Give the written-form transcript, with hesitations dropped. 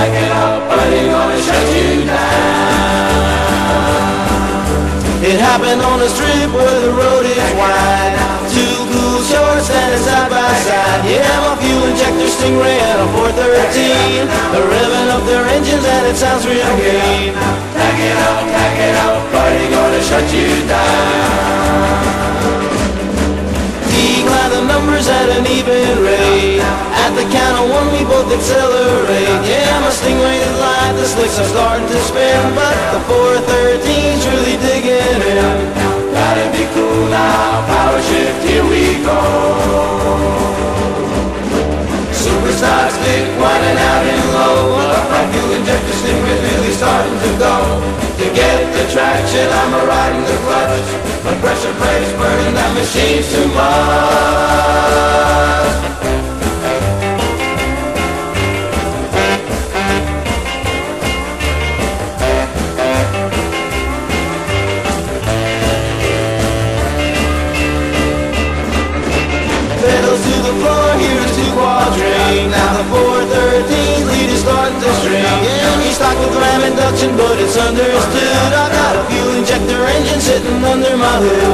pack it up, buddy, gonna shut you down. It happened on a strip where the road is wide. Two cool shorts standing side by side. Yeah, my fuel injector Stingray and a 413. They're revving up their engines and it sounds real mean. Pack it up, buddy, gonna shut you down. Decline the numbers at an even rate. At the count of one we both accelerate. Yeah, my Stingray is light, the slicks are starting to spin, but the 413's really digging in. Gotta be cool now, power shift, here we go. Superstar stick, winding out in low. My fuel injector Stingray's really starting to go. To get the traction, I'm riding the clutch. My pressure plate's burning, that machine's too much. Pedals to the floor, here's two quadrant. Now the 413's lead is starting to string. Yeah, he's stocked with ram induction, but it's understood. I got a fuel injector engine sitting under my hood.